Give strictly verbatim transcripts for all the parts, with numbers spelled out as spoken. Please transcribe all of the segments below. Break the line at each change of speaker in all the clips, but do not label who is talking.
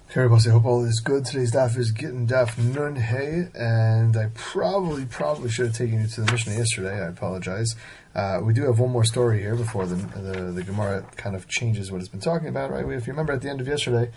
Okay, everybody, I hope all is good. Today's daf is getting daf nun hey, and I probably, probably should have taken you to the Mishnah yesterday. I apologize. Uh, we do have one more story here before the, the the Gemara kind of changes what it's been talking about, right? If you remember at the end of yesterday,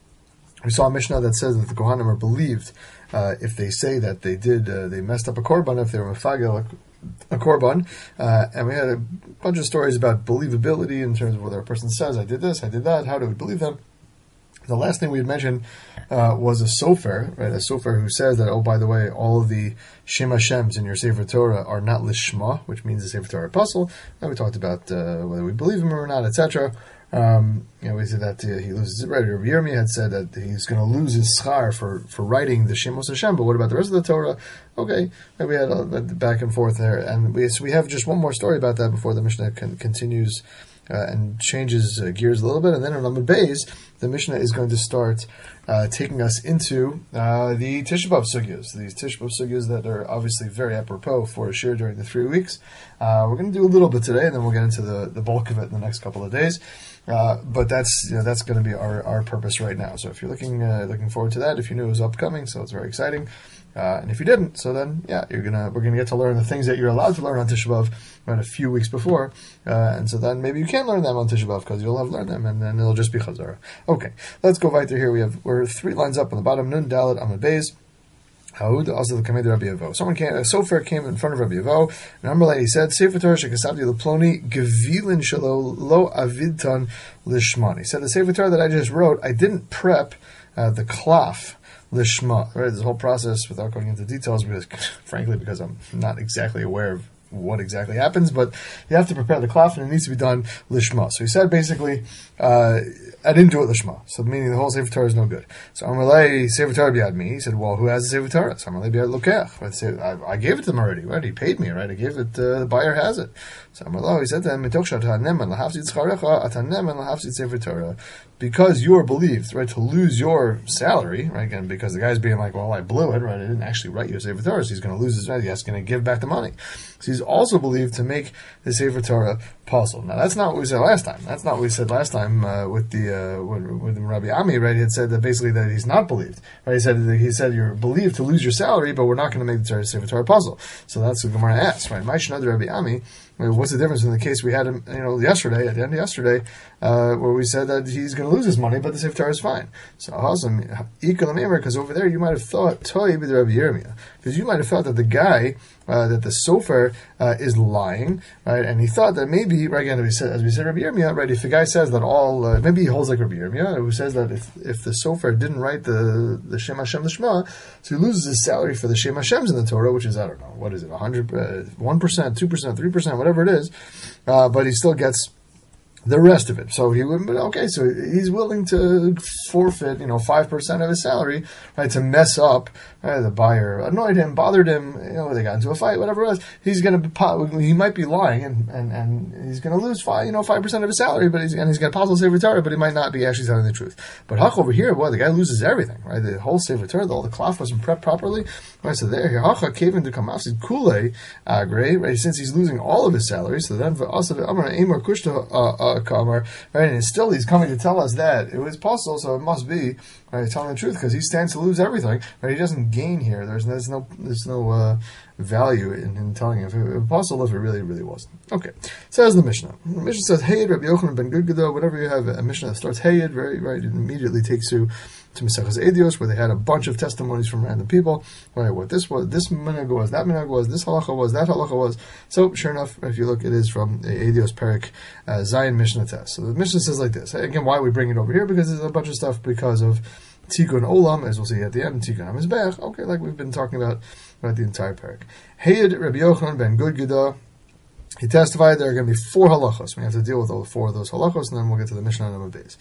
we saw a Mishnah that says that the Kohanim are believed uh, if they say that they did, uh, they messed up a korban, if they were mefagel a korban, uh, and we had a bunch of stories about believability in terms of whether a person says, I did this, I did that, how do we believe them? The last thing we had mentioned uh, was a sofer, right? A sofer who says that, oh, by the way, all of the Shem Hashems in your Sefer Torah are not lishma, which means the Sefer Torah apostle. And we talked about uh, whether we believe him or not, et cetera. Um, you know, we said that uh, he loses it. Right? Rabbi Yirmiyah had said that he's going to lose his schar for, for writing the Shemos Hashem, but what about the rest of the Torah? Okay, right, we had a, a back and forth there, and we so we have just one more story about that before the Mishnah con- continues. Uh, and changes uh, gears a little bit, and then on Amud Beis, the Mishnah is going to start uh, taking us into uh, the Tisha B'Av sugyas, these Tisha B'Av sugyas that are obviously very apropos for a shir during the three weeks. Uh, we're going to do a little bit today, and then we'll get into the, the bulk of it in the next couple of days. Uh, but that's you know, that's going to be our, our purpose right now. So if you're looking uh, looking forward to that, if you knew it was upcoming, so it's very exciting. Uh, and if you didn't, so then, yeah, you're gonna we're gonna get to learn the things that you're allowed to learn on Tisha B'Av right a few weeks before, uh, and so then maybe you can learn them on Tisha B'Av because you'll have learned them, and then it'll just be Chazara. Okay, let's go right through here. We have we're three lines up on the bottom. Nun Dalet Amud Beis. Haud also the Kamed Rabbi Yevo. Someone came, a sofer came in front of Rabbi Yevo, and Amrullah he said, Sefer Torah shekasavti leploni gevilin shelo lo avidtan lishman. He said the Sefer Torah that I just wrote, I didn't prep uh, the cloth. Lishma, right? This whole process, without going into details, because frankly, because I'm not exactly aware of what exactly happens, but you have to prepare the cloth, and it needs to be done lishma. So he said basically, uh, I didn't do it lishma, so meaning the whole Sefer Torah is no good. So Amalei Sefer Torah biad me. He said, well, who has the Sefer Torah? So Amalei biad lokech. I, I gave it to them already, right? He paid me, right? I gave it. Uh, the buyer has it. So Amalei he said to him, Mitoch shatanem and lahafzit scharecha atanem and lahafzit Sefer Torah. Because you are believed, right, to lose your salary, right, again, because the guy's being like, well, I blew it, right, I didn't actually write you a Sefer Torah, so he's going to lose his value, he's going to give back the money. So he's also believed to make the Sefer Torah possible. Now, that's not what we said last time. That's not what we said last time uh, with the uh, with, with Rabbi Ami, right, he had said that basically that he's not believed, right, he said that he said you're believed to lose your salary, but we're not going to make the Sefer Torah possible. So that's what Gemara asks, right, Ma'ishnad Rabbi Ami, what's the difference in the case we had him, you know, yesterday, at the end of yesterday, uh, where we said that he's going to lose his money, but the Sefer Torah is fine. So awesome, because over there you might have thought Toy be the Rabbi Yirmiyah, because you might have thought that the guy, uh, that the sofer uh, is lying, right? And he thought that maybe, right again, as we said, as we said Rabbi Yirmiyah, right? If the guy says that all, uh, maybe he holds like Rabbi Yirmiyah, who says that if if the sofer didn't write the the Shem Hashem Lishma, so he loses his salary for the Shem Hashems in the Torah, which is I don't know what is it, a hundred, uh, one percent, two percent, three percent, whatever it is, uh, but he still gets the rest of it. So he would, okay, so he's willing to forfeit, you know, five percent of his salary, right, to mess up, right, the buyer annoyed him, bothered him, you know, they got into a fight, whatever it was. He's going to, he might be lying, and, and, and he's going to lose five, you know, five percent of his salary, but he's, and he's going to possibly Sefer Torah, but he might not be actually telling the truth. But Hach over here, boy, the guy loses everything, right? The whole Sefer Torah, all the cloth wasn't prepped properly, right? So there, Hach came into Kamafsid Kule, Agre, right? Since he's losing all of his salary, so then also the Amar Amar Kushta, uh, Kamar, right, and still he's coming to tell us that it was possible, so it must be, right, telling the truth, because he stands to lose everything, right? He doesn't gain here. There's, there's no there's no uh, value in, in telling him if it was possible, if it really really wasn't. Okay, says the Mishnah. The Mishnah says Hayed Rabbi Yochanan ben Gudgado. Whenever you have a Mishnah that starts Hayed, very right, it immediately takes you to Maseches Edios, where they had a bunch of testimonies from random people. Right, what this was, this minhag was, that minhag was, this halacha was, that halacha was. So, sure enough, if you look, it is from Edios Perik uh, Zion Mishnah Test. So the Mishnah says like this. Again, why we bring it over here? Because there's a bunch of stuff because of Tikkun Olam, as we'll see at the end, Tikkun HaMizbech. Okay, like we've been talking about about the entire Perik. Hayed Rabbi Yochanan ben Gudgado. He testified there are going to be four halachos. We have to deal with all four of those halachos, and then we'll get to the Mishnah on Amud Beis.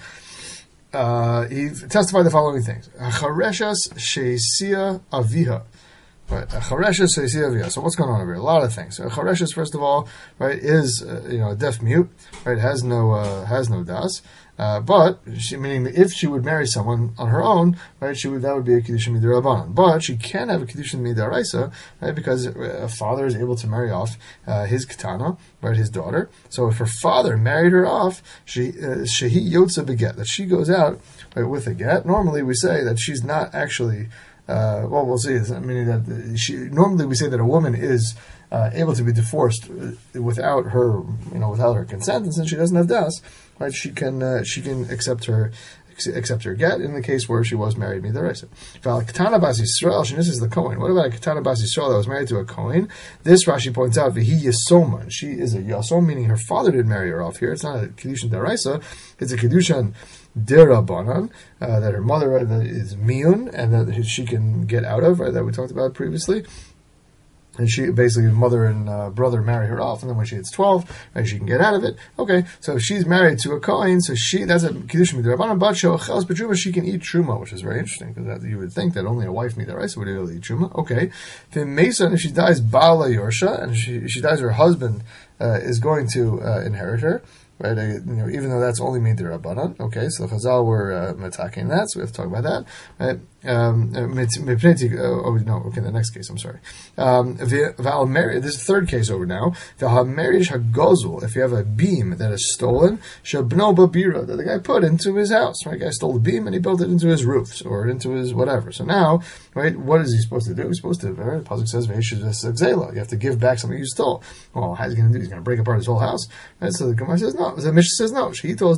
Uh, he testified the following things. Chareshas sheisia aviha. Right, Chareshes Seisiyavia. So what's going on over here? A lot of things. So Chareshes, first of all, right, is uh, you know a deaf mute, right? Has no uh, has no das. Uh, but she, meaning if she would marry someone on her own, right, she would that would be a kiddushin midirabanan. But she can have a kiddushin midaraisa, right, because a father is able to marry off uh, his katana, right, his daughter. So if her father married her off, she shehi yotza beget, that she goes out right, with a get. Normally we say that she's not actually. Uh, well, we'll see. Meaning that she normally we say that a woman is uh, able to be divorced without her, you know, without her consent, and since she doesn't have das, right, she can uh, she can accept her accept her get in the case where she was married midaraisa. Katana bas Yisrael, she is the Kohen. What about a Katana bas Yisrael that was married to a Kohen? This Rashi points out v'hi Yasoman. She is a Yasom, meaning her father did marry her off here. It's not a Kedushin daraisa. It's a Kedushin derabanan, uh, that her mother uh, is miyun and that she can get out of, right, that we talked about previously. And she basically, mother and uh, brother marry her off, and then when she hits twelve, right, she can get out of it. Okay, so if she's married to a Kohen, so she that's a Kiddush Midrabanan, but she'ochelas b'truma, she can eat truma, which is very interesting because you would think that only a wife midaraisa would be able to eat truma. Okay, then Mesa, if she dies Bala Yorsha, and she she dies, her husband uh, is going to uh, inherit her. Right, uh, you know, even though that's only made the Rabbanan. Okay, so the Chazal were uh, attacking that, so we have to talk about that. Right? Um, oh no, okay, the next case, I'm sorry. Um, this is the third case over now. If you have a beam that is stolen, that the guy put into his house. Right, the guy stole the beam and he built it into his roof or into his whatever. So now, right, what is he supposed to do? He's supposed to, right, the Pasuk says, you have to give back something you stole. Well, how's he going to do? He's going to break apart his whole house. Right, so the Gemara says, no. The Mishnah says, no.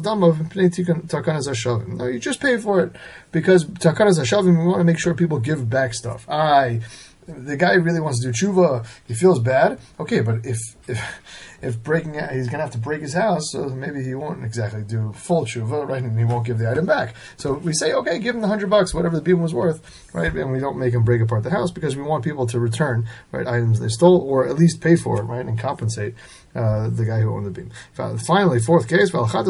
No, you just pay for it because takanas hashavim, we want to make sure people give back stuff. I, the guy really wants to do tshuva. He feels bad. Okay, but if if if breaking, he's gonna have to break his house, so maybe he won't exactly do full tshuva, right? And he won't give the item back. So we say, okay, give him the hundred bucks, whatever the beam was worth, right? And we don't make him break apart the house because we want people to return, right, items they stole or at least pay for it, right, and compensate uh, the guy who owned the beam. Finally, fourth case, if you have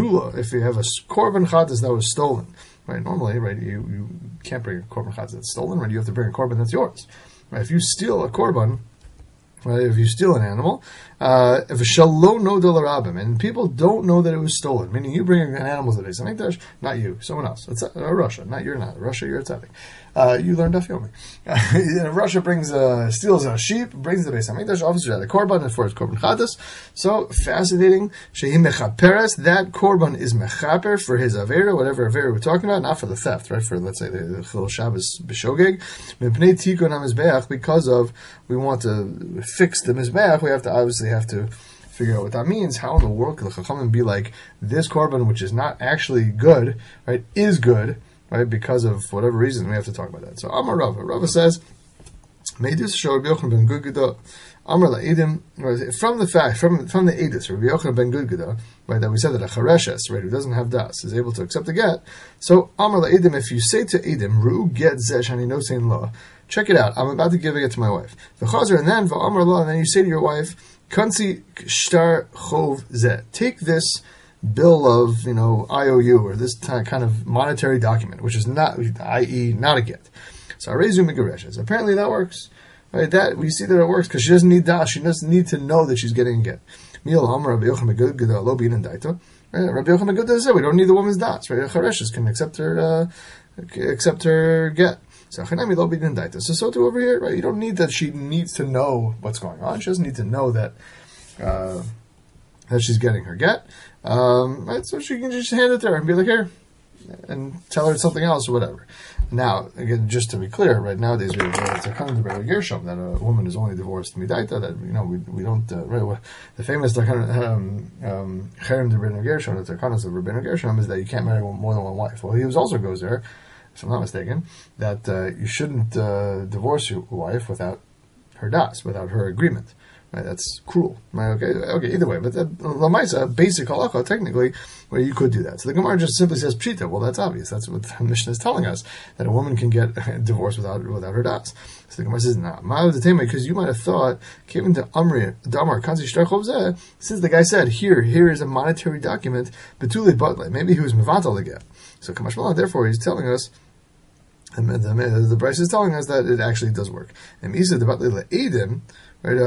a korban chatas that was stolen. Right, normally, right, you, you can't bring a korban chatas that's stolen, right? You have to bring a korban that's yours. Right? If you steal a korban, right, if you steal an animal, uh, if a shalom no dolarabim, and people don't know that it was stolen, meaning you bring an animal to the Beis Hamikdash, not you, someone else. It's uh, Russia, not you're not Russia. You're a tzaddik. Uh, you learned Daf Yomi. Uh, Russia brings uh, steals a sheep, brings the Beis Hamikdash, obviously had a korban for his korban chatas. So fascinating. Shehi mechaperes, that korban is mechaper for his avera, whatever avera we're talking about, not for the theft, right? For let's say the Chilul Shabbos b'shogeg, mipnei tikun hamizbeach, because of we want to fix the mizbeach, we have to obviously have to figure out what that means. How in the world could the Chachamim be like this korban, which is not actually good, right, is good? Right, because of whatever reason, we have to talk about that. So Amar Rava, Rava says, "Meidus show Rabbi Yochanan ben Gudgada, Amar la'edim." From the fact, from from the edus, Rabbi Yochanan ben Gudgada, right, that we said that a chareshes, right, who doesn't have das, is able to accept the get. So Amar la'edim, if you say to edim, "Ru get zesh ani no sein law," check it out. I'm about to give it to my wife. V'chazer, and then v'amar law, and then you say to your wife, "Kansi shtar chov zeh." Take this bill of, you know, I O U, or this kind of monetary document, which is not, that is not a get. So Arezu Migareshes. Apparently that works. Right? That we see that it works because she doesn't need that. She doesn't need to know that she's getting a get. Mil Hamar Rabbi Yochanan ben Gudgada lo bin daita. Rabbi Yochanan ben Gudgada said we don't need the woman's das. Right? Chareshes can accept her uh, accept her get. So Chanami lo bin daita. So so too over here, right? You don't need that. She needs to know what's going on. She doesn't need to know that uh, that she's getting her get. Um, right, so she can just hand it to her and be like, here, and tell her something else or whatever. Now, again, just to be clear, right, nowadays we have it's a kind of Gershom that a woman is only divorced midaita, that, you know, we we don't, uh, right, the famous um, um, Cherem de Rabbeinu Gershom, the Takanas of Rabbeinu Gershom, is that you can't marry more than one wife. Well, he also goes there, if I'm not mistaken, that uh, you shouldn't uh, divorce your wife without her das, without her agreement. Right, that's cruel. Right, okay, okay. Either way, but the lamaisa, basic halacha, technically, where you could do that. So the Gemara just simply says pshita. Well, that's obvious. That's what the Mishnah is telling us, that a woman can get divorced without without her das. So the Gemara says, "Nah, because you might have thought, came into Amri Damar Kanzi Shtar, since the guy said, here, here is a monetary document, betuli batle. Maybe he was mevatel to get. So Kamashmalah, therefore, he's telling us And the, the, the Bryce is telling us that it actually does work. And Isa the Edim, right?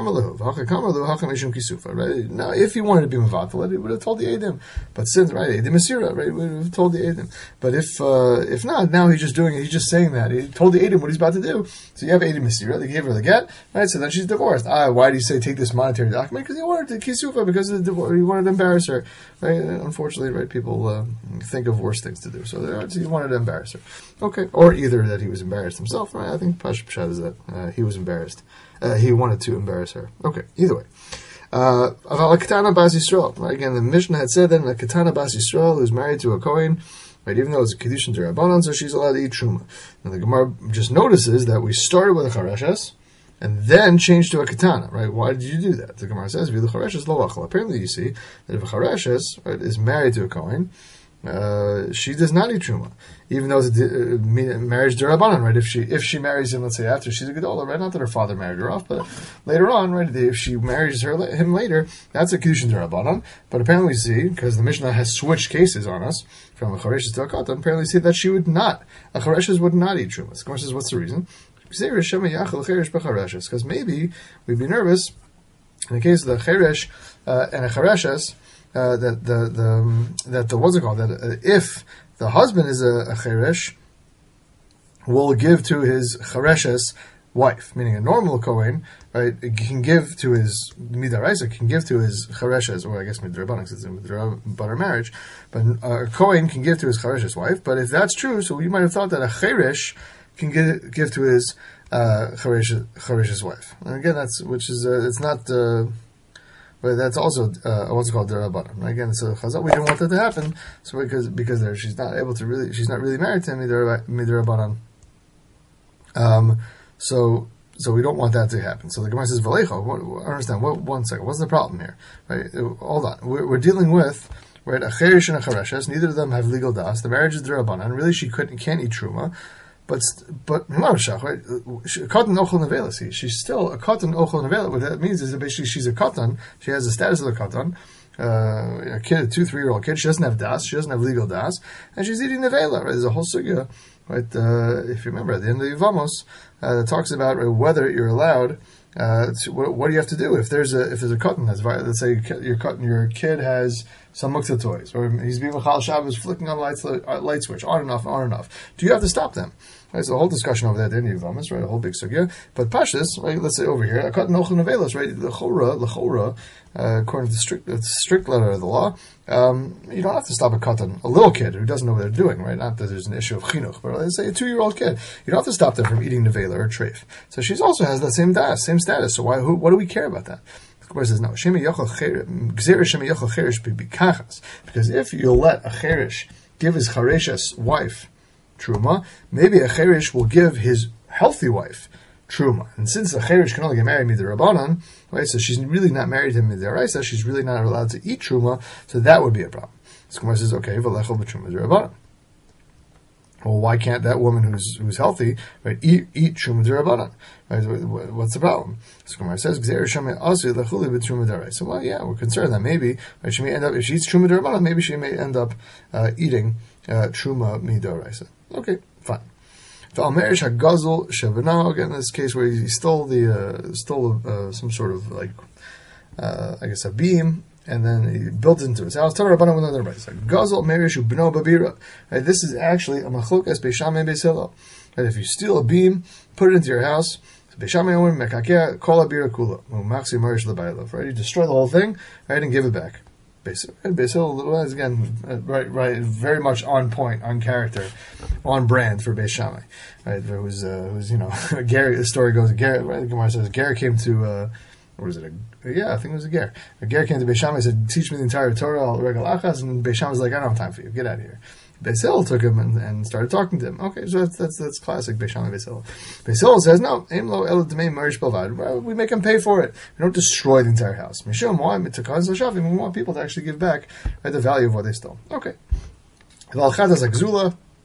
Right? Now, if he wanted to be Mavatal, he would have told the Edim. But since, right, Edim Asira, right, he would have told the Edim. But if uh, if not, now he's just doing it, he's just saying that. He told the Edim what he's about to do. So you have Edim Asira, they gave her the get, right? So then she's divorced. Ah, why did he say take this monetary document? Because he wanted to Kisufa, because of the divorce, he wanted to embarrass her. Right? And unfortunately, right, people uh, think of worse things to do. So he wanted to embarrass her. Okay. Or either that he was embarrassed himself, right? I think Pash Pshat is that uh, he was embarrassed. Uh, he wanted to embarrass her. Okay, either way. Uh, Katana Bas Yisrael. Right, again, the Mishnah had said that a Katana Bas Yisrael who's married to a Kohen, right, even though it's a Kedushin Derabanan, so she's allowed to eat Truma. Now the Gemara just notices that we started with a Chareshes, and then changed to a Katana, right? Why did you do that? The Gemara says, Vilu Chareshes lo achal. Apparently you see that if a Chareshes, right, is married to a Kohen, Uh, she does not eat truma, even though it's a uh, marriage derabanan, right? If she if she marries him, let's say after she's a gedola, right? Not that her father married her off, but later on, right? If she marries her him later, that's a kedushin derabanan. But apparently, we see because the Mishnah has switched cases on us from a chareshes to a katan. Apparently, we see that she would not a chareshes would not eat truma. Of course, what's the reason? Because maybe we'd be nervous in the case of the cheresh uh, and a chareshes. Uh, that the the um, that the what's it called? That uh, if the husband is a, a cheresh, will give to his chereshes wife, meaning a normal kohen, right? Can give to his midaraisa, can give to his chereshes, or I guess midrabanan, it's a midrabanan marriage, but uh, a kohen can give to his chereshes wife. But if that's true, so you might have thought that a cheresh can give, give to his uh, cheresh, cheresh's wife. And again, that's which is uh, it's not. Uh, But that's also uh, what's it called derabanan. Again, it's a chazal. We don't want that to happen. So because because there, she's not able to really, she's not really married to him midirabanan. Um, so so we don't want that to happen. So the Gemara says v'leicha. I understand. What, one second. What's the problem here? Right? Hold on. We're, we're dealing with right a cherish and a chareshes. Neither of them have legal das. The marriage is derabanan. Really, she couldn't can't eat truma. But but right? Katan ochel nevelas. She's still a katan ochel nevelas. What that means is that basically she's a katan. She has the status of a katan. Uh, a kid, a two, three year old kid. She doesn't have das. She doesn't have legal das, and she's eating nevela. Right? There's a whole sugya. Right? Uh, if you remember at the end of the Yevamos, uh, that talks about right, whether you're allowed. Uh, to, what, what do you have to do if there's a if there's a katan that's let's say your katan your kid has some muktzah toys or he's being Chal Shabbos flicking on lights light switch on and off on and off. Do you have to stop them? Right, so a whole discussion over there at the end of Yevamos, right? A whole big sugya. But Pashas, right? Let's say over here, a katan ochel nevelas, right? The chora, the chora, uh, according to the strict the strict letter of the law, um, you don't have to stop a katan, a little kid who doesn't know what they're doing, right? Not that there's an issue of chinuch, but let's say a two year old kid, you don't have to stop them from eating nevela or treif. So she also has that same das, same status. So why? Who, what do we care about that? The Gemara says no. Because if you let a cherish give his chareshes wife truma, maybe a cherish will give his healthy wife truma. And since the cherish can only get married midirabanan, right? So she's really not married to him midiraisa. She's really not allowed to eat truma. So that would be a problem. So Gemara says, okay, v'lechol b'truma midirabanan. Well, why can't that woman who's who's healthy, right, eat eat truma d'rabanan? Right? What's the problem? So Gemara says, "Gzeir shemei asu lechuli b'truma d'raisa." So, well, yeah, we're concerned that maybe right, she may end up if she eats truma d'rabanan, maybe she may end up uh, eating uh, truma mid'oraisa. Okay, fine. V'almerish hagazel shebenah. Again, in this case where he stole the uh, stole uh, some sort of like uh, I guess a beam. And then he built it into his house. This is actually a machlokas Beis Shammai Beis Hillel. Right? If you steal a beam, put it into your house. Right? You destroy the whole thing, right, and give it back. Beis Hillel is again right, right, very much on point, on character, on brand for Beis Shammai. Right? There was, uh, was you know, Gary. The story goes, Gary. Right? The Gemara says Gary came to. Uh, Or is it a, yeah, I think it was a ger. A ger came to Beis Shammai and said, teach me the entire Torah, al regel achas, and Beis Shammai was like, I don't have time for you, get out of here. Beis Hillel took him and, and started talking to him. Okay, so that's that's, that's classic Beis Shammai, Beis Hillel. Beis Hillel says, no, aim lo el demei marish balvad. We make him pay for it. We don't destroy the entire house. Mishum, why? We want people to actually give back right, the value of what they stole. Okay. V'al-chadas akzula.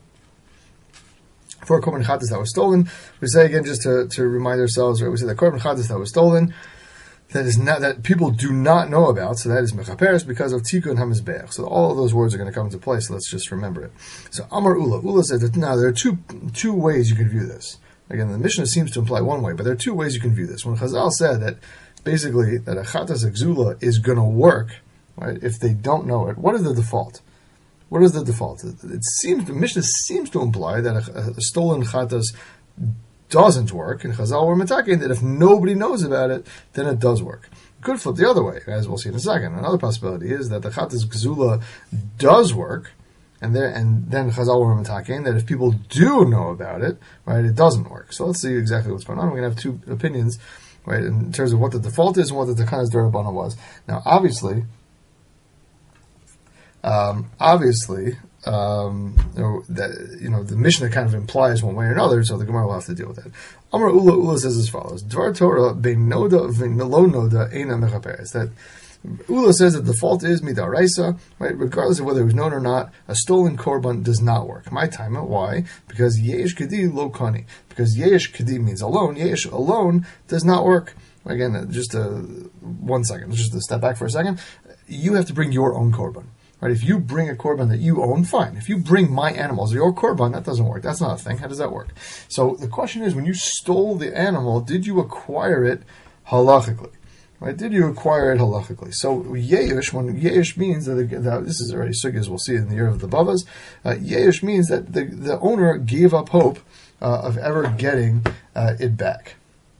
For korban chatas that was stolen. We say again, just to, to remind ourselves, right, we say the korban chatas that was stolen, that is not that people do not know about. So that is mechaperes because of tikkun hamizbeach. So all of those words are going to come into play. So let's just remember it. So Amar Ula, Ula said that now there are two two ways you can view this. Again, the Mishnah seems to imply one way, but there are two ways you can view this. When Chazal said that basically that a chatas exula is going to work, right? If they don't know it, what is the default? What is the default? It seems the Mishnah seems to imply that a, a stolen chatas doesn't work, and Chazal were metaking that if nobody knows about it, then it does work. It could flip the other way, as we'll see in a second. Another possibility is that the chatas gzula does work, and there, and then Chazal were metaking that if people do know about it, right, it doesn't work. So let's see exactly what's going on. We're going to have two opinions, right, in terms of what the default is and what the takanas derabana was. Now, obviously, um, obviously. Um, you know, that, you know, the Mishnah kind of implies one way or another, so the Gemara will have to deal with that. Amar Ula Ula says as follows: Dvar Torah bein noda v'melo noda eina mechaperes. That Ula says that the default is midaraisa, right? Regardless of whether it was known or not, a stolen korban does not work. My time, why? Because yesh kedi lo kani. Because yesh kedi means alone. Yesh alone does not work. Again, just a, one second. Just to step back for a second. You have to bring your own korban. Right, if you bring a korban that you own, fine. If you bring my animals, your korban, that doesn't work. That's not a thing. How does that work? So the question is, when you stole the animal, did you acquire it halachically? Right? Did you acquire it halachically? So yeish, when yeish means that, that this is already sugyas, we'll see it in the year of the bavas. Uh, yeish means that the, the owner gave up hope uh, of ever getting uh, it back.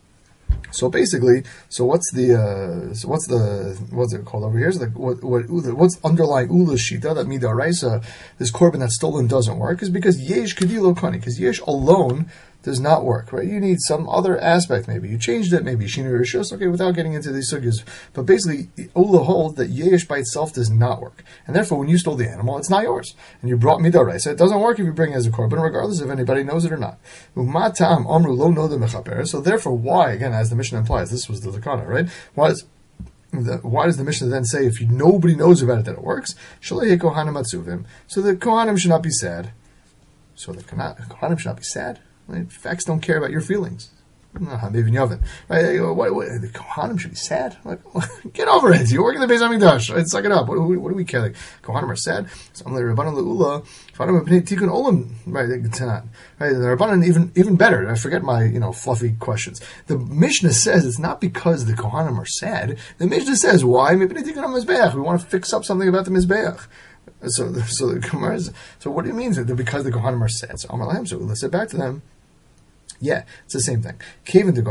So basically, so what's the uh, so what's the what's it called over here? So the, what what what's underlying Ula's shita that midaraisa, this korban that's stolen doesn't work, is because yesh kedilo kani, because yesh alone does not work, right? You need some other aspect, maybe you changed it, maybe shinu rishus, okay, without getting into these sugyas. But basically, Ula holds that yesh by itself does not work, and therefore, when you stole the animal, it's not yours, and you brought midaraisa. It doesn't work if you bring it as a korban, regardless if anybody knows it or not. Umatam amru lo noda mechaper. So therefore, why again, as the Mishnah implies, this was the takana, right? Why is the, why does the Mishnah then say if you, nobody knows about it that it works? Shalei kohanim atzuvim. So the kohanim should not be sad. So the kohanim should not be sad. Right? Facts don't care about your feelings. Maybe Yavin. Right? What, what, the Kohanim should be sad. Like, get over it. You're working the Beis Hamikdash. Right? Suck it up. What, what, what do we care? Like, Kohanim are sad. So I'm like Rabbanan Leula. Tikkun Olam. Right? Right? The Rabbanan even even better. I forget my you know fluffy questions. The Mishnah says it's not because the Kohanim are sad. The Mishnah says why? Maybe Tikkun Mizbeach. We want to fix up something about the Mizbeach. So, so the Gemara. So, what do you mean that because the Kohanim are sad? So, Amar Lahem. So, let's say back to them. Yeah, it's the same thing. If the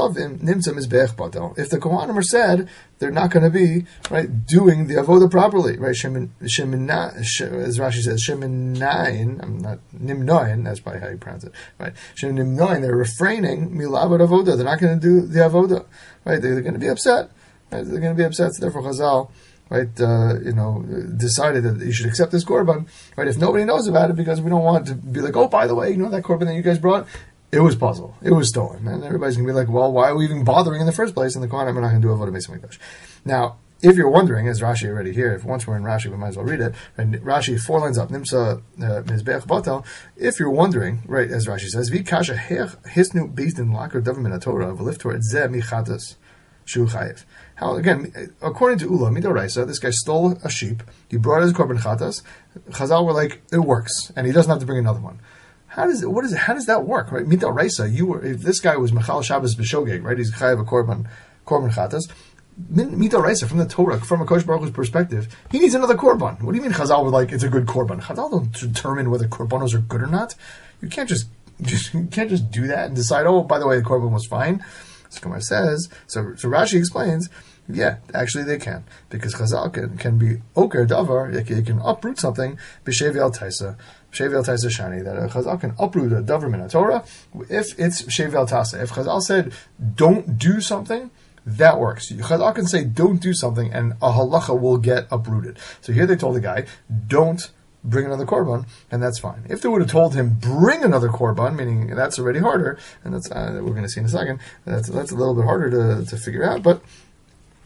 Kohanim are sad, they're not going to be right doing the avoda properly, right? Shemina, as Rashi says, sheminayin. I'm not nimnoyin. That's probably how you pronounce it, right? Sheminimnoyin. They're refraining milavod avoda. They're not going to do the avoda, right? They're, they're going to be upset. Right? They're going to be upset. So therefore, Chazal, right, uh, you know, decided that you should accept this korban, right? If nobody knows about it, because we don't want to be like, oh, by the way, you know that korban that you guys brought. It was puzzle. It was stolen. And everybody's going to be like, well, why are we even bothering in the first place? And the Kohanim are not going to do avodah Beis Hamikdash. Now, if you're wondering, as Rashi already here, if once we're in Rashi, we might as well read it. And Rashi, four lines up, Nimsa Mizbeach Batel. If you're wondering, right, as Rashi says, Vi kasha hisnu based in lakar davar min haTorah v'liftor et zeh michatas shu chayev. How again, according to Ula Midoraisa, this guy stole a sheep. He brought it as korban chatas. Chazal were like, it works, and he doesn't have to bring another one. How does it, what is it, how does that work, right? Mita Raisa, you were, if this guy was Machal Shabbos B'Shogeg, right? He's Chayav a Korban, Korban Chatas. Mita Raisa, from the Torah, from a Kosh Baruch Hu's perspective, he needs another Korban. What do you mean Chazal was like, it's a good Korban? Chazal don't determine whether Korbanos are good or not. You can't just, just you can't just do that and decide, oh, by the way, the Korban was fine. So Gemara says, so, so Rashi explains, yeah, actually they can. Because Chazal can, can be Oker Davar, it can uproot something, B'Shevi Al Taisa. Shevel Taisa Shani, that a Chazal can uproot a davar min Torah if it's Shevel Tasa. If Chazal said don't do something, that works. Chazal can say don't do something and a halacha will get uprooted. So here they told the guy, don't bring another korban, and that's fine. If they would have told him bring another korban, meaning that's already harder, and that's uh, we're going to see in a second, that's that's a little bit harder to, to figure out, but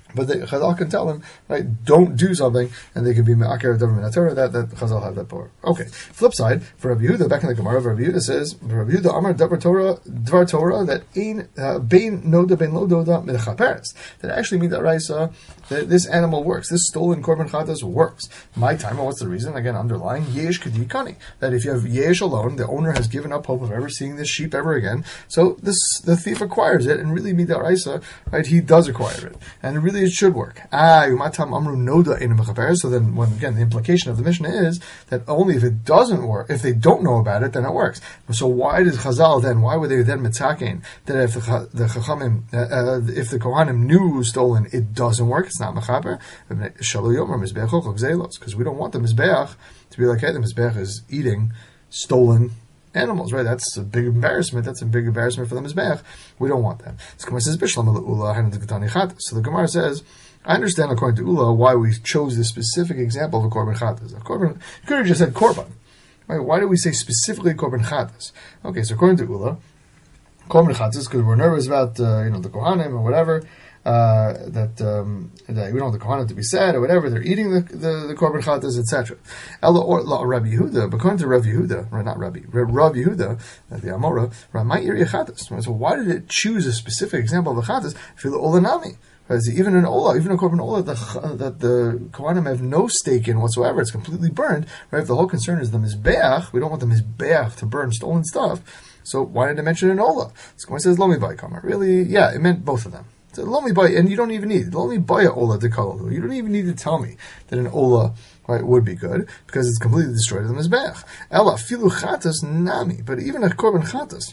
But the Chazal can tell them, right, don't do something, and they can be me'aker of Torah Torah. That that Chazal have that power. Okay. Flip side, for Rabbi Yehuda, back in the Gemara, Rabbi Yehuda says, Rabbi Yehuda Amar Dvar Torah, Dvar Torah that ein bein noda bein lo noda mechaperes. That actually means that Raisa, that this animal works. This stolen korban chatas works. My time, what's the reason? Again, underlying yesh kadikani. That if you have yesh alone, the owner has given up hope of ever seeing this sheep ever again. So this the thief acquires it, and really means that Raisa, right, he does acquire it, and really it should work. Ah, umatam amru noda in mechaperes. So then, when again, the implication of the Mishnah is that only if it doesn't work, if they don't know about it, then it works. So why does Chazal then? Why would they then mitzakein that if the the Chachamim, uh, uh, if the Kohanim knew it was stolen, it doesn't work? It's not mechaper. Because we don't want the mizbeach to be like, hey, the mizbeach is eating stolen animals, right? That's a big embarrassment. That's a big embarrassment for the mizbeach. We don't want that. So the Gemara says, I understand according to Ula why we chose this specific example of a korban chatas. A korban, you could have just said korban, right? Why did we say specifically korban chatas? Okay, so according to Ula, korban chatas because we're nervous about uh, you know the kohanim or whatever. Uh, that, um, that we don't want the kohanim to be sad or whatever. They're eating the the, the korban chatas, et cetera. Ella or la Rabbi Yehuda, but according to Rabbi Yehuda, right? Not Rabbi, Rabbi Yehuda, the Amora, my area chatas. So why did it choose a specific example of the chatas? Feel the olanami. Even in Ola, even in Korban Ola, the, that the Kohanim have no stake in whatsoever. It's completely burned. Right? If the whole concern is the Mizbeach, we don't want the Mizbeach to burn stolen stuff. So why did it mention in Ola? So when it says Lomi Bai Kamar, really, yeah, it meant both of them. So Lomi Bai, and you don't even need Lomi Bai Ola de Kalalu. You don't even need to tell me that an Ola, right, would be good because it's completely destroyed the Mizbeach. Ella Filu Chatas Nami, but even a Korban Chatas,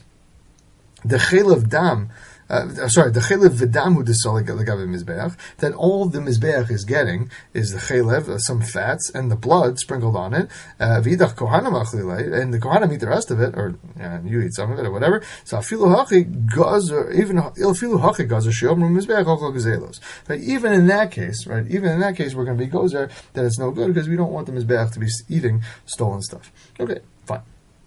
the Chelev Dam. Uh, sorry, the chelev v'dam hu desoli legabe mizbeach. That all the mizbeach is getting is the chelev, uh, some fats, and the blood sprinkled on it. V'idach kohanim achlilei, and the kohanim eat the rest of it, or uh, you eat some of it, or whatever. So afilu hachi gazer, even afilu hachi gazer sheomru mizbeach ochel gezelos. But even in that case, right? Even in that case, we're going to be gozer that it's no good because we don't want the mizbeach to be eating stolen stuff. Okay, fine.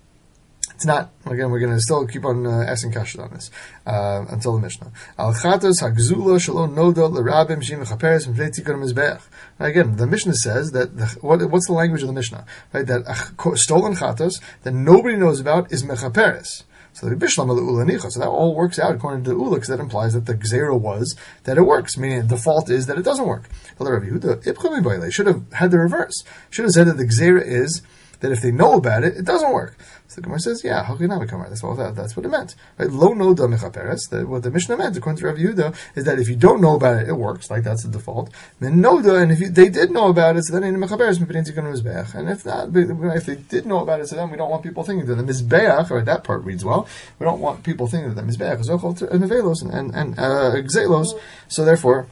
It's not. Again, we're going to still keep on uh, asking questions on this uh, until the Mishnah. Al chatos hagzula shalom noda l'rabim shim chaperes mfnei tikun mizbeach. Again, the Mishnah says that the, what, what's the language of the Mishnah? Right, that uh, stolen chatos that nobody knows about is mechaperes. So the bishlam ulanicha. So that all works out according to the ula, because that implies that the gzera was that it works. Meaning the default is that it doesn't work. Well, the Rabbi Yehuda should have had the reverse. Should have said that the gzera is that if they know about it, it doesn't work. So the Gemara says, yeah, that's all that, that's what it meant. Right? Lo noda mechaperes, that what the Mishnah meant, according to Rabbi Yehuda, is that if you don't know about it, it works, like that's the default. Then noda, and if you, they did know about it, so then in mechaperes, and if not, if they did know about it, so then we don't want people thinking that the mizbeach, or that part reads well, we don't want people thinking that the mizbeach is ochel nevelos and, and, uh, gzelos, so therefore,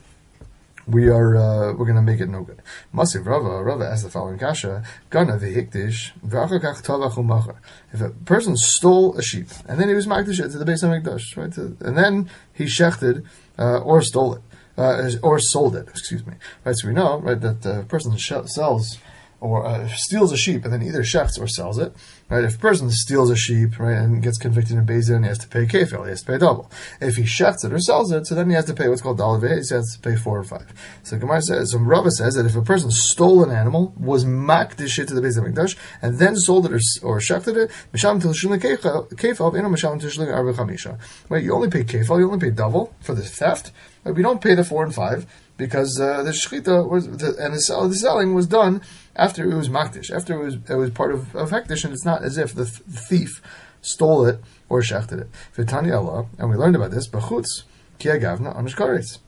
we are uh, we're going to make it no good. Masiv Rava Rava asked the following kasha: Gana v'hikdish v'achakach tavach u'machar. If a person stole a sheep and then he was makdish it to the Beis Hamikdash, right, to, and then he shechted uh, or stole it uh, or sold it. Excuse me. Right, so we know right that the person sh- sells or uh, steals a sheep and then either shechts or sells it. Right, if a person steals a sheep, right, and gets convicted in Beis Din, he has to pay kefil, he has to pay double. If he shechts it or sells it, so then he has to pay what's called dalad ve'ez, he has to pay four or five. So Gemara says, so Rava says that if a person stole an animal, was makdish it to the Beis Hamikdash, and then sold it or, or shechted it, misham tilshulin kefil, eno misham tilshulin arba chamisha. Right, you only pay kefil, you only pay double for the theft, but we don't pay the four and five, because uh, the shechita was the, and the, sell, the selling was done after it was makdish, after it was it was part of, of hektish, and it's not as if the, th- the thief stole it or shechted it. V'tani Allah, and we learned about this. B'chutz ki agavna anish kares.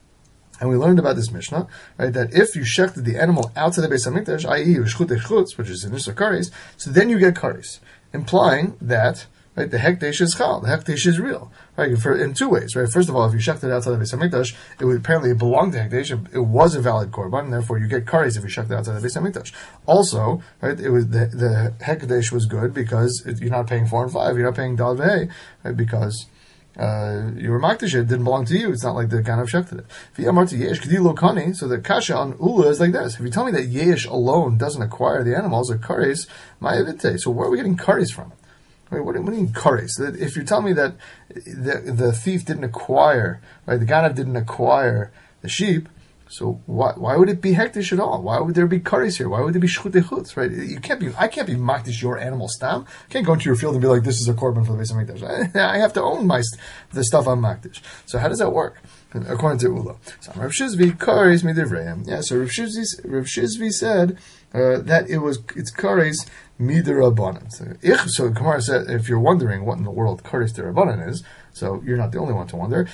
And we learned about this Mishnah, right? That if you shechted the animal out to the Beis Hamikdash, that is, shchut echutz, which is in Nishla kares, so then you get kares, implying that. Right, the hekdesh is chal. The hekdesh is real. Right, for, in two ways. Right, first of all, if you shechted it outside the Beis Hamikdash, it would apparently it belonged to hekdesh. It, it was a valid korban, and therefore you get kares if you shechted it outside the Beis Hamikdash. Also, right, it was the, the hekdesh was good because it, you're not paying four and five. You're not paying dal v'hei, right, because uh, you were makdish it. It didn't belong to you. It's not like the kind of shechted it. V'yamarti yesh k'di lo kani. So the kasha on ula is like this. If you tell me that yesh alone doesn't acquire the animals or kares, ma'avite. So where are we getting kares from? Right, what, what do you mean kares? So if you tell me that the, the thief didn't acquire, right, the ganav didn't acquire the sheep, So why why would it be hektish at all? Why would there be kares here? Why would there be shchutei chutz? Right? You can't be. I can't be makdish your animal stam. I can't go into your field and be like, this is a korban for the Beis Hamikdash. I, I have to own my the stuff I'm makdish. So how does that work? According to Ula, so Rav Shizvi kares midivreim. Yeah. So Rav Shizvi Rav Shizvi said uh, that it was it's kares midirabanan. So, so Gemara said, if you're wondering what in the world kares dirabanan is, so you're not the only one to wonder.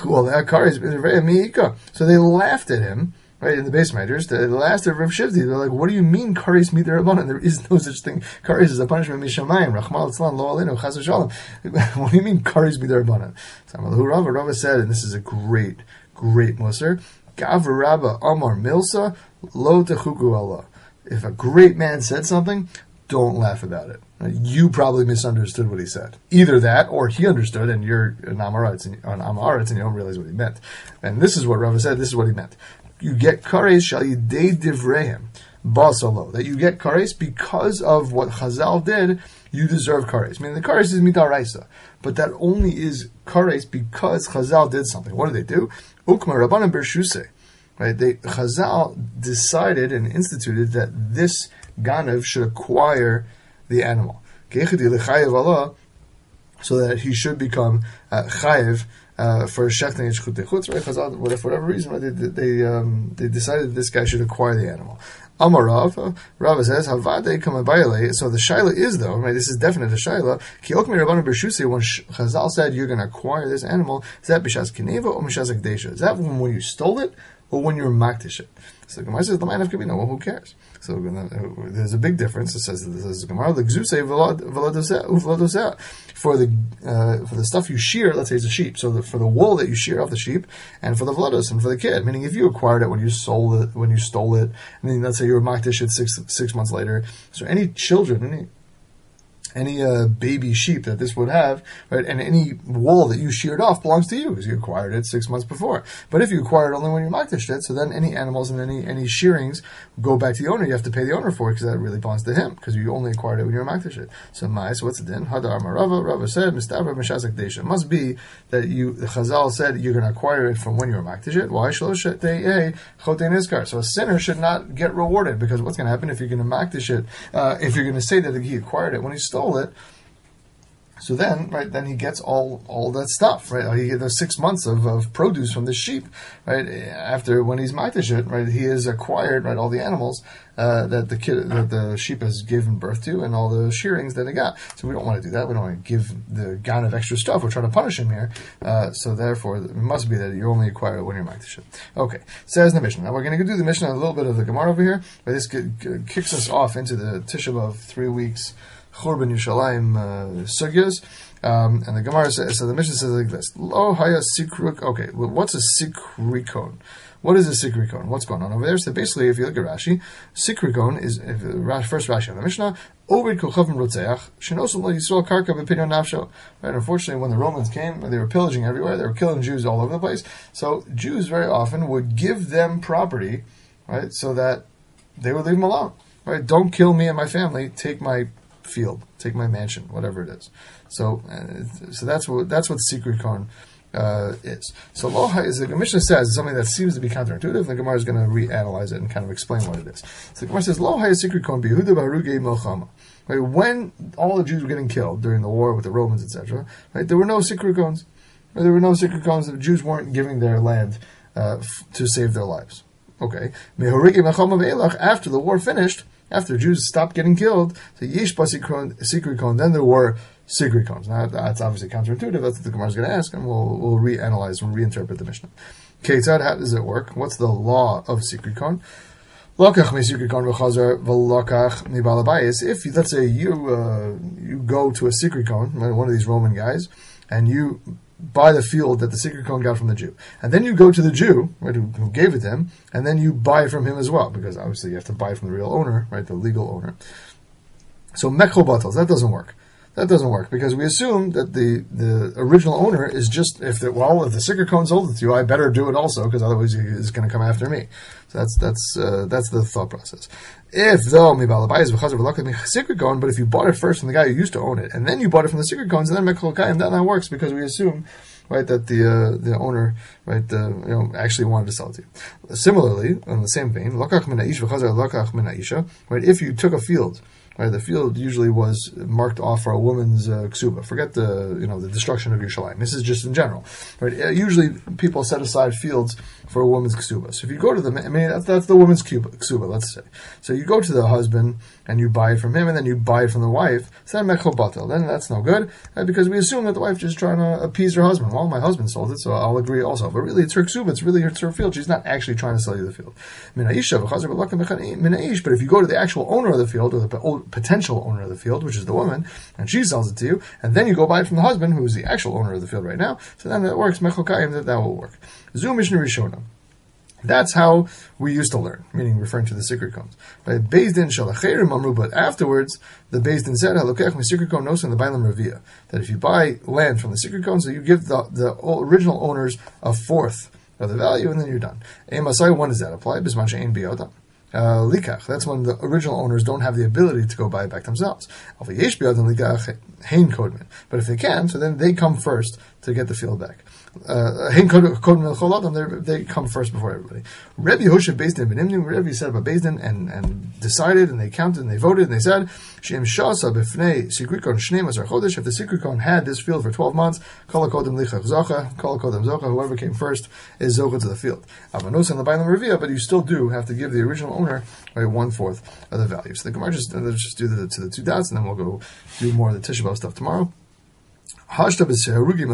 So they laughed at him, right, in the base measures. They laughed at Rav Shivdi. They're like, what do you mean, kares midirabanan? There is no such thing. Kares is a punishment mishamayim. Rachmal etzlan lo aleinu chas v'shalom. What do you mean, kares midirabanan? So Rava Rava said, and this is a great, great musar, Gav Rabba Amar Milsa Lo Techuku Allah. If a great man said something, don't laugh about it. You probably misunderstood what he said. Either that, or he understood, and you're an Amaretz, and, an Amaretz, and you don't realize what he meant. And this is what Rava said. This is what he meant. You get kares shal yidei divreim basalo. That you get kares because of what Chazal did. You deserve kares. I mean, the kares is midaraisa, but that only is kares because Chazal did something. What did they do? Ukma rabbanan bershuse. Right? They Chazal decided and instituted that this ganav should acquire the animal, so that he should become uh, chayiv uh, for shechting and shchutei chutz. Right? Chazal, for whatever reason, right, they they, um, they decided that this guy should acquire the animal. Amar Rav, Rav says, "Havadei kamabayale." So the shaila is though, right? This is definite a shaila. Ki okmi rabbanan b'shusi. When Chazal said you're going to acquire this animal, is that b'shas kineva or b'shas akdesha? Is that when you stole it or when you were makdish it? So the Gemara says, "The mind of kabina." Well, who cares? So uh, there's a big difference. It says this is Gemara the gzusei v'ladoseh for the uh, for the stuff you shear. Let's say it's a sheep. So the, for the wool that you shear off the sheep, and for the vlados and for the kid. Meaning, if you acquired it when you sold it, when you stole it, and then let's say you were makdish it six six months later. So any children, any any uh, baby sheep that this would have, right, and any wool that you sheared off belongs to you because you acquired it six months before. But if you acquired it only when you makdished it, so then any animals and any any shearings go back to the owner. You have to pay the owner for it because that really belongs to him because you only acquired it when you were makdished it. So, my, so what's it then? Hadar Marava, Rava said, Mistavra Meshazak Desha. It must be that you, the Chazal said you're going to acquire it from when you were makdished it. Why? So a sinner should not get rewarded because what's going to happen if you're going to makdish it, uh, if you're going to say that he acquired it when he stole it, so then, right, then he gets all, all that stuff, right? He gets six months of, of produce from the sheep, right? After when he's makdish it, right, he has acquired, right, all the animals uh, that the kid, that the sheep has given birth to, and all the shearings that he got. So we don't want to do that. We don't want to give the gan of extra stuff. We're trying to punish him here. Uh, so therefore, it must be that you only acquire it when you're makdish it. Okay, says the Mishnah. Now we're going to do the Mishnah a little bit of the Gemara over here, but this kicks us off into the Tisha B'Av three weeks. Churban Yushalayim uh, sugyas, um, and the Gemara says, so the Mishnah says like this: Lo haya sikruk. Okay, well, what's a sikrikon? What is a sikrikon? What's going on over there? So basically, if you look at Rashi, sikrikon is if, first Rashi on the Mishnah. Ovid kochavim rotzeach shenosum lo yisrael karka b'pinyon nafsho. Right. Unfortunately, when the Romans came, they were pillaging everywhere. They were killing Jews all over the place. So Jews very often would give them property, right, so that they would leave them alone. Right. Don't kill me and my family. Take my field, take my mansion, whatever it is. So, uh, so that's what that's what secret kon uh, is. So, loha is the Mishnah says is something that seems to be counterintuitive. The Gemara is going to reanalyze it and kind of explain what it is. So, the Gemara says loha is secret kon bihuda baruge milchama. Right, when all the Jews were getting killed during the war with the Romans, et cetera, right, there were no secret kones. Right, there were no secret kones. The Jews weren't giving their land uh, f- to save their lives. Okay, after the war finished. After Jews stopped getting killed, so yesh ba sikri kon, then there were sikri kons. Now that's obviously counterintuitive. That's what the Gemara is going to ask, and we'll we'll reanalyze and reinterpret the Mishnah. Ketzad, how does it work? What's the law of sikri kon? Lokach me sikri kon v'chazar v'lokach mi balabayis. If let's say you uh, you go to a sikri kon, one of these Roman guys, and you buy the field that the secret kohen got from the Jew. And then you go to the Jew, right, who, who gave it to him, and then you buy from him as well, because obviously you have to buy from the real owner, right, the legal owner. So mekho battles, that doesn't work. That doesn't work, because we assume that the, the original owner is just, if the, well, if the secret kohen sold it to you, I better do it also, because otherwise he's going to come after me. So that's that's uh, that's the thought process. If though mi balabayis v'chazer v'lokach mi secret kohen, but if you bought it first from the guy who used to own it, and then you bought it from the secret kohen, and then mekho kayim, then that works, because we assume right, that the uh, the owner, right, the, you know, actually wanted to sell it to you. Similarly, in the same vein, lakach min ha'ish v'chazar lakach min ha'isha, right, if you took a field, right, the field usually was marked off for a woman's uh, ksuba. Forget the, you know, the destruction of Yerushalayim. This is just in general, right? Usually people set aside fields for a woman's ksuba. So if you go to the, I mean, that's, that's the woman's ksuba, let's say. So you go to the husband and you buy it from him, and then you buy it from the wife. So then mechol batel. Then that's no good, right? Because we assume that the wife just trying to appease her husband. Well, my husband sold it, so I'll agree also. But really, it's her ksuba. It's really it's her field. She's not actually trying to sell you the field. But if you go to the actual owner of the field, or the potential owner of the field, which is the woman, and she sells it to you, and then you go buy it from the husband, who is the actual owner of the field right now, so then that works, mechol kayim, that, that will work. Zu Mishnah Rishona. That's how we used to learn, meaning referring to the Sikri cones. Right? Beis Din shalacherim amru, but afterwards, the Beis Din said, halokech mi Sikri kon nosan the bailam revia, that if you buy land from the Sikri cones, so you give the, the original owners a fourth of the value, and then you're done. Emasai, when does that apply? Bisman she'ein biyodam. Uh, likach, that's when the original owners don't have the ability to go buy it back themselves. But if they can, so then they come first to get the field back. Uh, they come first before everybody. Rebbe Yehoshua Beis Din B'nimnim, Rebbe said about Beis Din and, and decided, and they counted, and they voted, and they said, Shem Shasa B'fnei Sikrikon Shnei Masar Chodesh, if the Sikrikon had this field for twelve months, Kol HaKodem Lichach Zocha, Kol HaKodem Zocha, whoever came first is Zocha to the field. Avanos and the Bailam Revia, but you still do have to give the original owner, right, one fourth of the value. So the Gemara just, let's just do the, to the two dots, and then we'll go do more of the Tisha B'Av stuff tomorrow. What do you mean?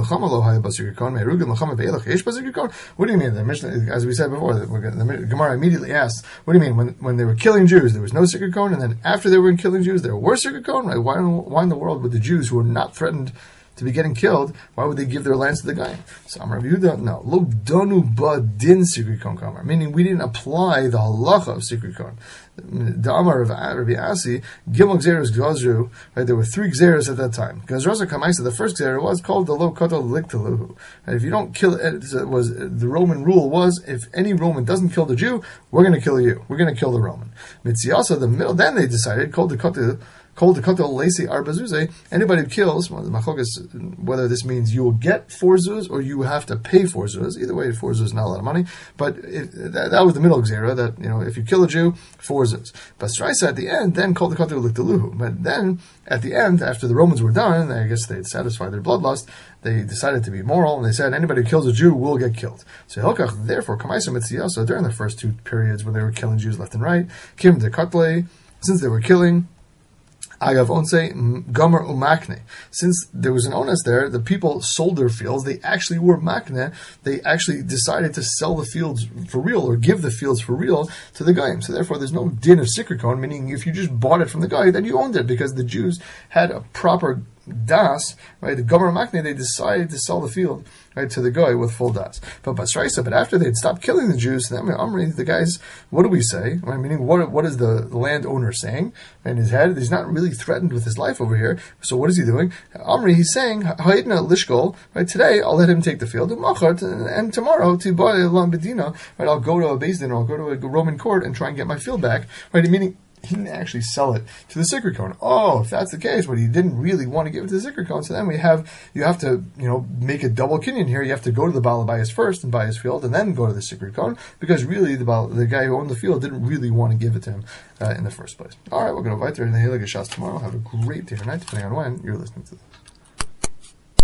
The Mishnah, as we said before, the Gemara immediately asked, what do you mean? When when they were killing Jews, there was no Sikri Kon, and then after they were killing Jews, there were Sikri Kon? Right? Why, why in the world would the Jews who were not threatened to be getting killed, why would they give their lands to the guy? So Amar Yehuda, no. Lo donu ba din Sikri Kon kamar, meaning we didn't apply the halacha of Sikri Kon. The Amar of Rabbi Asi, Gimel Gzeros Gazru, right? There were three Gzeros at that time. Gazrosa Kamaisa, the first Gzera was called the Lo Kotel Liktaluhu. And if you don't kill it, it was the Roman rule was if any Roman doesn't kill the Jew, we're going to kill you. We're going to kill the Roman. Mitziasa, the middle, then they decided called the Kotel. Called the Kotel Lesi Arbazuze, anybody who kills, well, the Machlokas, whether this means you will get four zuz or you have to pay four zuz. Either way, four zuz is not a lot of money, but it, that, that was the middle Gzera, that, you know, if you kill a Jew, four zuz. But Straisa at the end then called the Kotel Liktaluhu. But then, at the end, after the Romans were done, I guess they had satisfied their bloodlust, they decided to be moral, and they said, anybody who kills a Jew will get killed. So Hilkach, therefore, Kamaisa Mitziyasa, during the first two periods when they were killing Jews left and right, Kim de Katle, since they were killing, Agav onse gomer umakne. Since there was an onus there, the people sold their fields. They actually were makne. They actually decided to sell the fields for real or give the fields for real to the goyim. So therefore, there's no din of Sikri Kon, meaning if you just bought it from the guy, then you owned it because the Jews had a proper das, right? The gomer makne, they decided to sell the field, right, to the guy with full das. But Basraisa, but after they'd stopped killing the Jews, then Amri, the guys, what do we say? Right? Meaning, what what is the landowner saying in his head? He's not really threatened with his life over here. So what is he doing? Amri, he's saying, Ha'idna lishkol, right? Today I'll let him take the field, and tomorrow to buy Lam Bedina, right? I'll go to a Beis Din or I'll go to a Roman court and try and get my field back, right? Meaning, he didn't actually sell it to the Sikri Kon. Oh, if that's the case, but he didn't really want to give it to the Sikri Kon, so then we have, you have to, you know, make a double kinyan here. You have to go to the Baal Abayis first and buy his field, and then go to the Sikri Kon, because really the Baal, the guy who owned the field didn't really want to give it to him uh, in the first place. All right, we're going to invite her in the Hilig Shas tomorrow. Have a great day or night, depending on when you're listening to this.